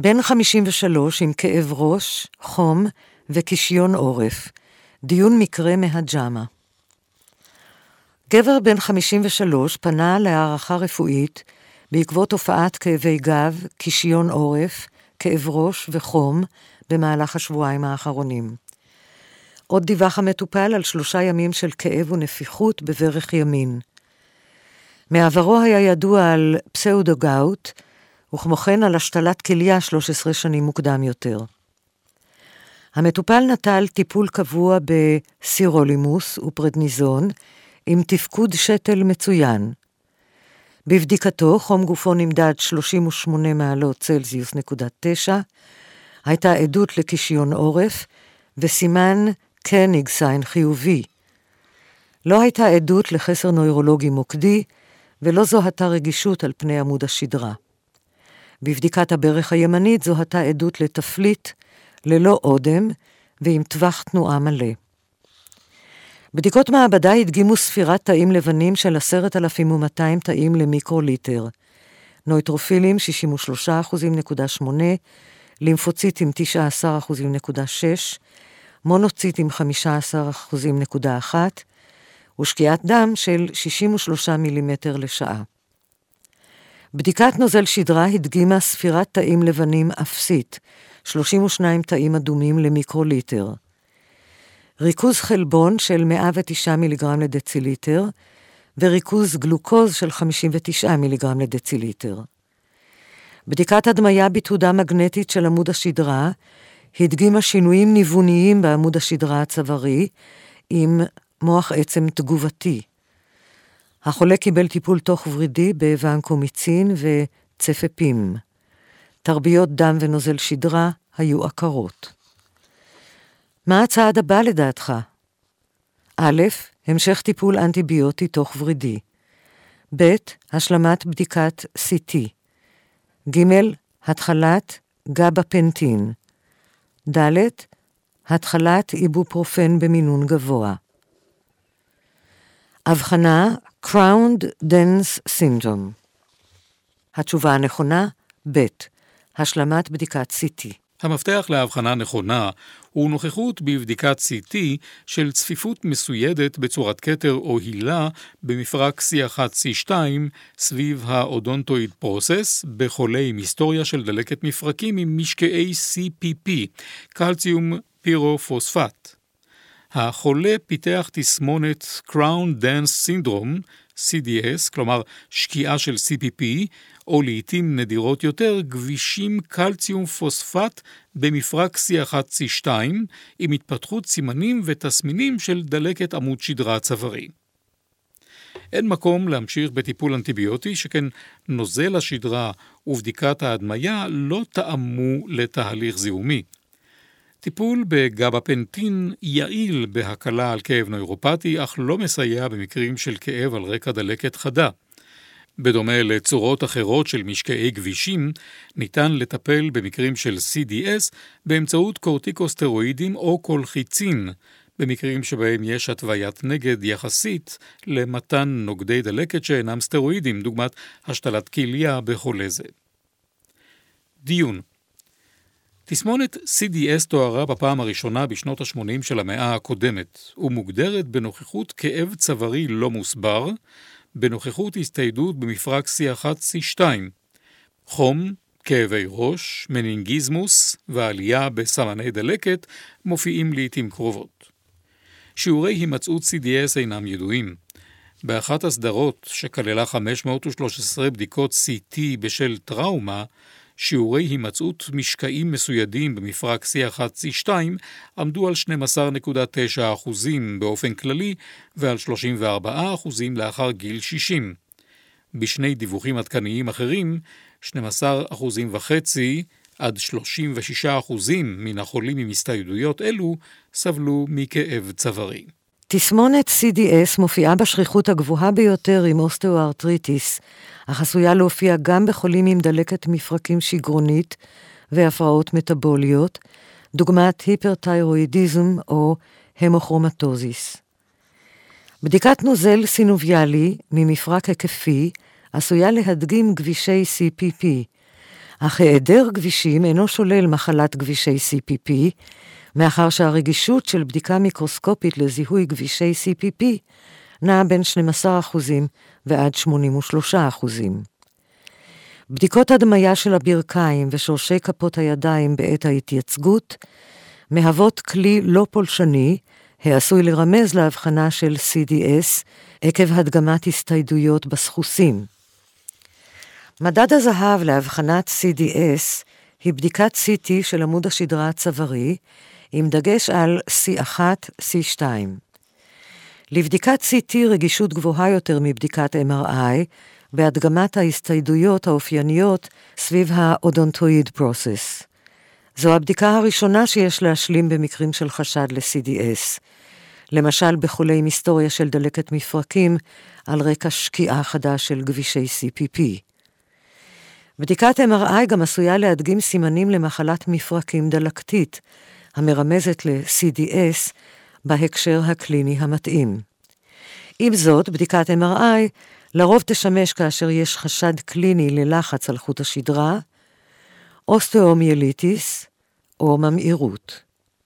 בן 53 עם כאב ראש, חום וקישיון עורף. דיון מקרה מהג'אמה. גבר בן 53 פנה להערכה רפואית בעקבות הופעת כאבי גב, קישיון עורף, כאב ראש וחום במהלך השבועיים האחרונים. עוד דיווח המטופל על 3 ימים של כאב ונפיחות בברך ימין. מעברו היה ידוע על פסאודוגאוט, וכמו כן על השתלת כליה 13 שנים מוקדם יותר. המטופל נטל טיפול קבוע בסירולימוס ופרדניזון, עם תפקוד שתל מצוין. בבדיקתו חום גופו נמדד 38 מעלות צלזיוס נקודה 9, הייתה עדות לקישיון עורף וסימן קניגסיין חיובי. לא הייתה עדות לחסר נוירולוגי מוקדי ולא זוהתה רגישות על פני עמוד השדרה. בבדיקת הברך הימנית זוהתה עדות לתפליט ללא אודם ועם טווח תנועה מלא. בדיקות מעבדה הדגימו ספירת תאים לבנים של 10,200 תאים למיקרוליטר. נויטרופילים 63.8%, לימפוציטים 19.6%, מונוציטים 15.1%, ושקיעת דם של 63 מילימטר לשעה. בדיקת נוזל שדרה הדגימה ספירת תאים לבנים אפסית, 32 תאים אדומים למיקרוליטר. ריכוז חלבון של 109 מיליגרם לדציליטר, וריכוז גלוקוז של 59 מיליגרם לדציליטר. בדיקת הדמיה בתהודה מגנטית של עמוד השדרה, הדגימה שינויים ניווניים בעמוד השדרה הצווארי, עם מוח עצם תגובתי. החולה קיבל טיפול תוך ורידי בוואנקומיצין וצפפים. תרביות דם ונוזל שדרה היו עקרות. מה הצעד הבא לדעתך? א', המשך טיפול אנטיביוטי תוך ורידי. ב', השלמת בדיקת CT. ג', התחלת גבפנטין. ד', התחלת איבופרופן במינון גבוה. הבחנה Crowned Dense Syndrome. התשובה הנכונה, ב', השלמת בדיקת CT. המפתח להבחנה נכונה הוא נוכחות בבדיקת CT של צפיפות מסוידת בצורת כתר או הילה במפרק C1-C2 סביב האודונטואיד פרוסס בחולה עם היסטוריה של דלקת מפרקים עם משקעי CPP, קלציום פירופוספט. החולה פיתח תסמונת Crown Dense Syndrome, CDS, כלומר שקיעה של CPP, או לעתים נדירות יותר, גבישים קלציום פוספט במפרק C1-C2, עם התפתחות סימנים ותסמינים של דלקת עמוד שדרה צווארי. אין מקום להמשיך בטיפול אנטיביוטי, שכן נוזל השדרה ובדיקת ההדמיה לא תאמו לתהליך זיהומי. טיפול בגבפנטין יעיל בהקלה על כאב נוירופטי, אך לא מסייע במקרים של כאב על רקע דלקת חדה. בדומה לצורות אחרות של משקעי גבישים, ניתן לטפל במקרים של CDS באמצעות קורטיקוסטרואידים או קולחיצין, במקרים שבהם יש התוויית נגד יחסית למתן נוגדי דלקת שאינם סטרואידים, דוגמת השתלת כליה בחולה זה. דיון. תסמונת CDS תוארה בפעם הראשונה בשנות ה-80 של המאה הקודמת, ומוגדרת בנוכחות כאב צווארי לא מוסבר, בנוכחות הסתיידות במפרק C1-C2, חום, כאבי ראש, מנינגיזמוס ועלייה בסמני דלקת מופיעים לעתים קרובות. שיעורי הימצאות CDS אינם ידועים. באחת הסדרות שכללה 513 בדיקות CT בשל טראומה, שיעורי הימצאות משקעים מסוידים במפרק C1-C2 עמדו על 12.9% באופן כללי ועל 34% לאחר גיל 60. בשני דיווחים עדכניים אחרים, 12.5% עד 36% מן החולים עם הסתיידויות אלו סבלו מכאב צווארי. תסמונת CDS מופיעה בשכיחות הגבוהה ביותר עם אוסטאוארטריטיס, אך עשויה להופיע גם בחולים עם דלקת מפרקים שגרונית והפרעות מטבוליות, דוגמת היפרתיירואידיזם או המוכרומטוזיס. בדיקת נוזל סינוביאלי ממפרק היקפי עשויה להדגים גבישי CPP, אך היעדר גבישים אינו שולל מחלת גבישי CPP, מאחר שהרגישות של בדיקה מיקרוסקופית לזיהוי גבישי CPP נעה בין 12% ועד 83%. בדיקות הדמיה של הברכיים ושורשי כפות הידיים בעת ההתייצגות מהוות כלי לא פולשני, העשוי לרמז להבחנה של CDS עקב הדגמת הסתיידויות בסחוסים. מדד הזהב להבחנת CDS היא בדיקת CT של עמוד השדרה הצווארי, עם דגש על C1, C2. לבדיקת CT רגישות גבוהה יותר מבדיקת MRI, בהדגמת ההסתיידויות האופייניות סביב האודונטואיד פרוסס. זו הבדיקה הראשונה שיש להשלים במקרים של חשד ל-CDS, למשל בחולי עם היסטוריה של דלקת מפרקים על רקע שקיעה חדה של גבישי CPP. בדיקת MRI גם עשויה להדגים סימנים למחלת מפרקים דלקתית, המרמזת ל-CDS בהקשר הקליני המתאים. עם זאת, בדיקת MRI לרוב תשמש כאשר יש חשד קליני ללחץ על חוט השדרה, אוסטאומיאליטיס או ממאירות.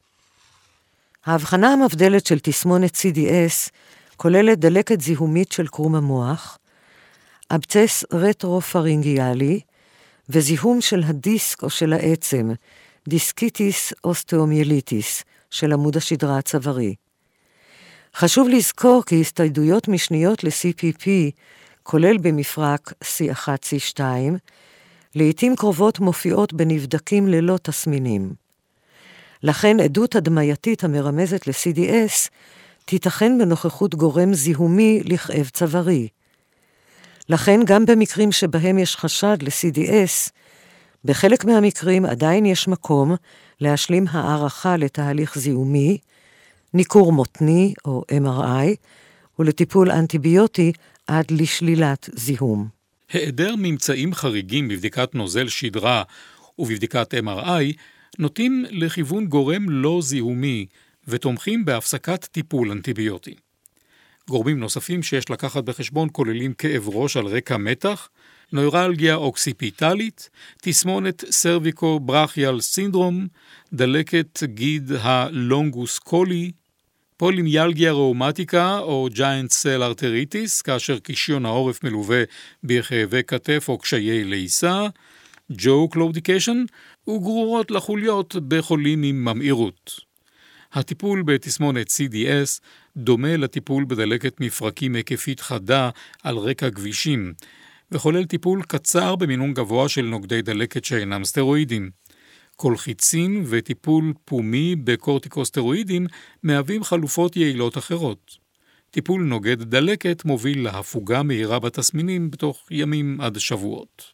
ההבחנה המבדלת של תסמונת CDS כוללת דלקת זיהומית של קרום המוח, אבצס רטרופרינגיאלי וזיהום של הדיסק או של העצם, דיסקיטיס אוסטאומיאליטיס של עמוד השדרה הצווארי. חשוב לזכור כי הסתיידויות משניות ל-CPP, כולל במפרק C1-C2, לעתים קרובות מופיעות בנבדקים ללא תסמינים. לכן עדות הדמייתית המרמזת ל-CDS תיתכן בנוכחות גורם זיהומי לכאב צווארי. לכן גם במקרים שבהם יש חשד ל-CDS, בחלק מהמקרים עדיין יש מקום להשלים הערכה לתהליך זיהומי, ניכור מותני או MRI, ולטיפול אנטיביוטי עד לשלילת זיהום. היעדר ממצאים חריגים בבדיקת נוזל שדרה ובבדיקת MRI נוטים לכיוון גורם לא זיהומי ותומכים בהפסקת טיפול אנטיביוטי. גורמים נוספים שיש לקחת בחשבון כוללים כאב ראש על רקע מתח, נוירלגיה אוקסיפיטלית, תסמונת סרוויקו ברכיאל סינדרום, דלקת גיד הלונגוס קולי, פולימיאלגיה ראומטיקה או ג'יינט סל ארטריטיס, כאשר קישיון העורף מלווה בכאבי כתף או קשיי לעיסה, ג'ו קלודיקשן, וגרורות לחוליות בחולים עם ממאירות. הטיפול בתסמונת CDS דומה לטיפול בדלקת מפרקים היקפית חדה על רקע גבישים, וכולל טיפול קצר במינון גבוה של נוגדי דלקת שאינם סטרואידים. קולחיצין וטיפול פומי בקורטיקוסטרואידים מהווים חלופות יעילות אחרות. טיפול נוגד דלקת מוביל להפוגה מהירה בתסמינים בתוך ימים עד שבועות.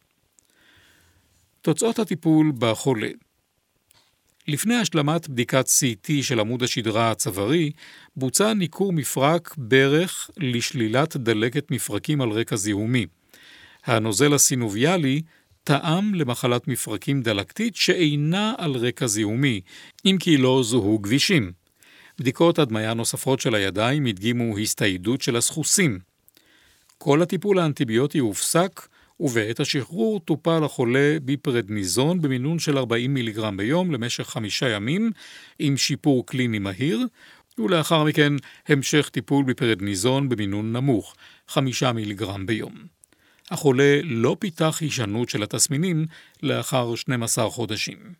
תוצאות הטיפול בחולה. לפני השלמת בדיקת CT של עמוד השדרה הצווארי, בוצע ניכור מפרק ברך לשלילת דלקת מפרקים על רקע זיהומי. הנוזל הסינוביאלי טעם למחלת מפרקים דלקתית שאינה על רקע זיהומי, אם כי לא זוהו גבישים. בדיקות הדמיה נוספות של הידיים הדגימו הסתיידות של הסחוסים. כל הטיפול האנטיביוטי הופסק, ובעת השחרור טופל החולה בפרדניזון במינון של 40 מיליגרם ביום למשך 5 ימים, עם שיפור קליני מהיר, ולאחר מכן המשך טיפול בפרדניזון במינון נמוך, 5 מיליגרם ביום. החולה לא פיתח הישנות של התסמינים לאחר 12 חודשים.